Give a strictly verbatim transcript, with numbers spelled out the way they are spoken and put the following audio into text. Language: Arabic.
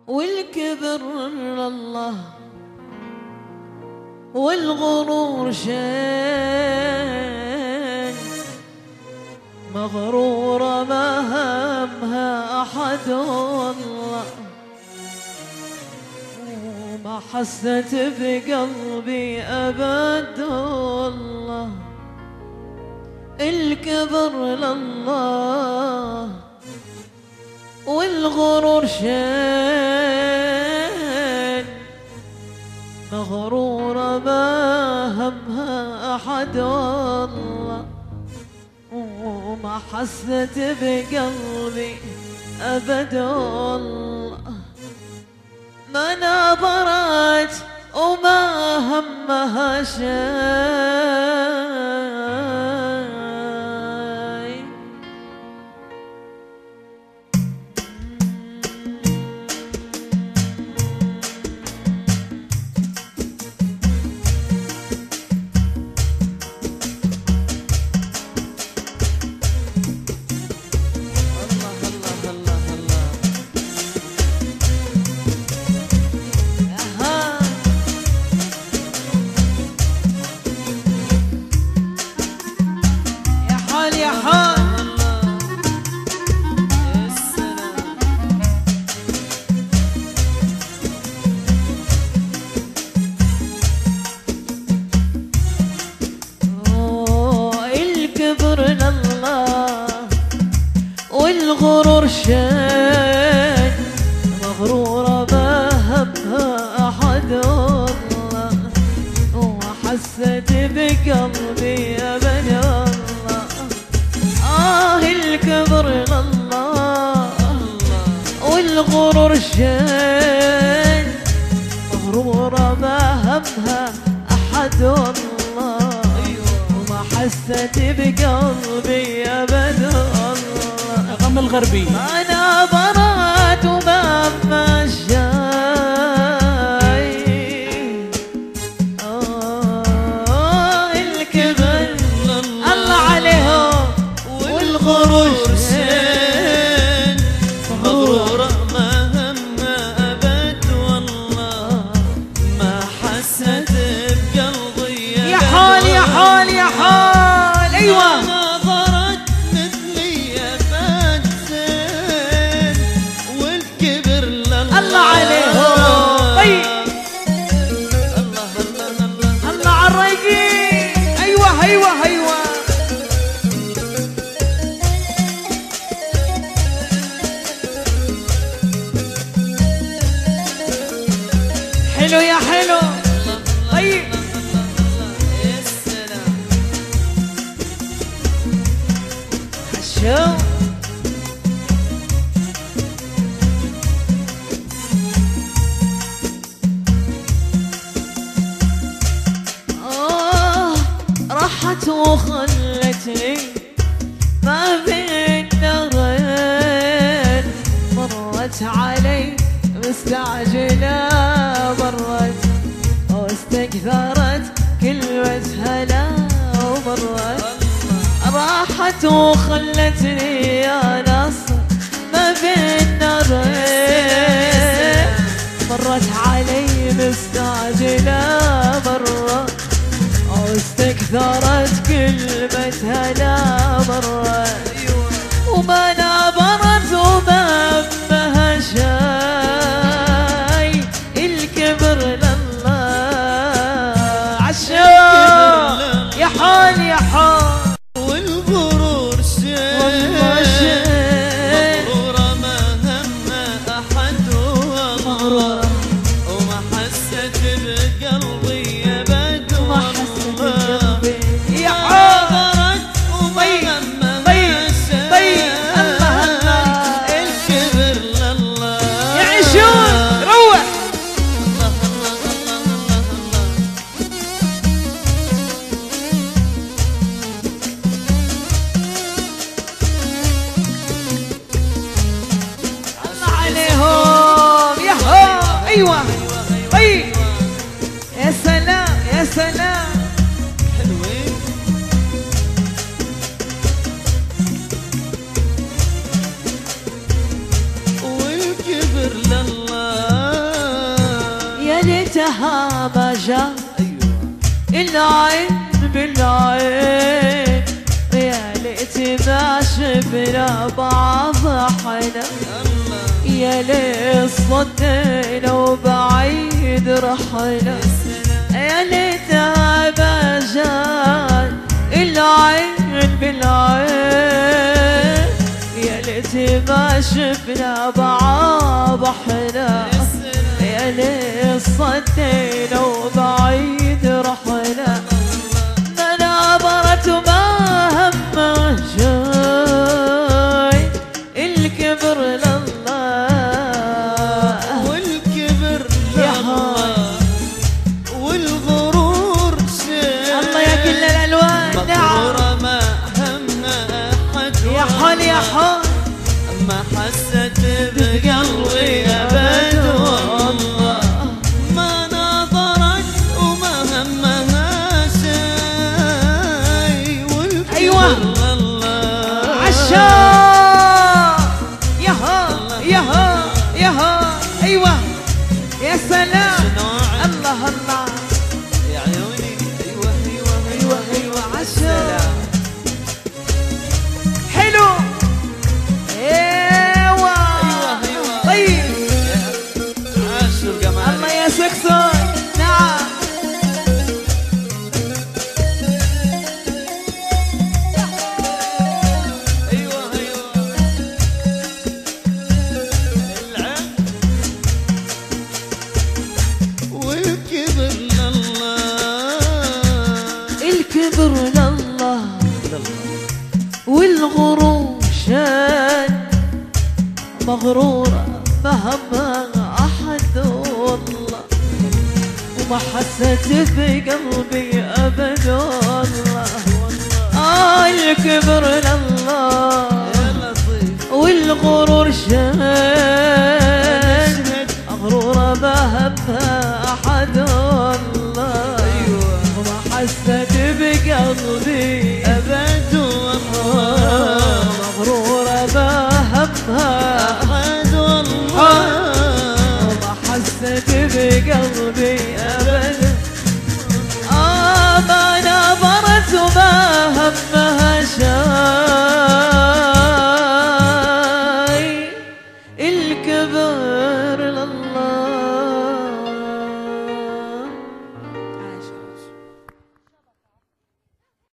والكبر لله والغرور شين، مغرورة ما همها أحد والله، وما حست بقلبي أبد والله. الكبر لله والغرور شين، مغرورة ما همها أحد والله، وما حست بقلبي أبد والله. ما نظرت وما همها شيء، والغرور شين، مغرورة ما همها أحد والله، وحست بقلبي أبد والله. آه الكبر لله والغرور شين، مغرورة ما همها أحد والله، وما حست بقلبي أبد والله. غم الغربي أنا برات وما مشاي، آه الكبر الله عليهم والغرور شين، مغرورة ما همها أبد والله، ما حست بقلبي يا حال يا حال يا حال. أيوة الله عليهم. طيب الله الله الله الله عالرايقين. ايوه ايوه ايوه حلو يا حلو. طيب يا سلام حشو راحت وخلتني ما بين نارين، مرت علي مستعجلة، مرت واستكثرت كلمة هلا، ومرت راحت وخلتني يا ناس ما بين نارين، مرت علي مستعجلة، مرت واستكثرت كلمة هلا، مرت وما نابرت وما همها شاي. الكبر لله عالشوق يا حال يا حال، والغرور شين، مغرورة ما همها أحد والله، وما حست بقلبي أبد والله. ايوه طيب يا سلام يا سلام حلوين. والكبر لله لها ما جاء ايوه العين بالعين، يا ليت ما شفنا بعض حنا، يا ليت صدينا وبعيد رحنا، يا ليت ما جاء العين بالعين، يا ليت ما شفنا بعض حنا، يا ليت صدينا وبعيد رحنا، ما نابرت ما هم جاي الكبر لله، والكبر لله والغرور شيء، الله يا كل الالوان مغرورة ما همها احد، يا حال يا حال ما حست بقلبي ابد والله، ما نظرت وما همها شيء، والكبر أيوة. لله. عشاق يا ها يا ها يا ها ايوه يا سلام الله الله يا عيوني ايوه ايوه ايوه ايوه عشاق حلو ايوه ايوه طيب عاشوا القمر. الله يا سكسون نعم ايوه ايوه العب والكبر لله، الكبر لله والغرور شان، مغرورة مهما أحد والله، وما حسيت بقلبي أبد والله، آه الكبر لله يا لطيف والغرور